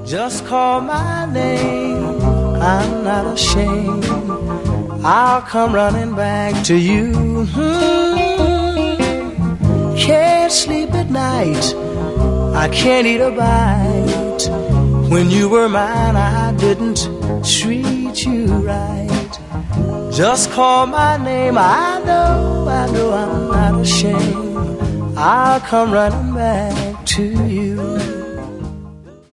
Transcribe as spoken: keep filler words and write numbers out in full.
Just call my name, I'm not ashamed. I'll come running back to you. Hmm. Can't sleep at night, I can't eat a bite. When you were mine, I didn't treat you right. Just call my name, I know, I know I'm not ashamed. I'll come running back to you.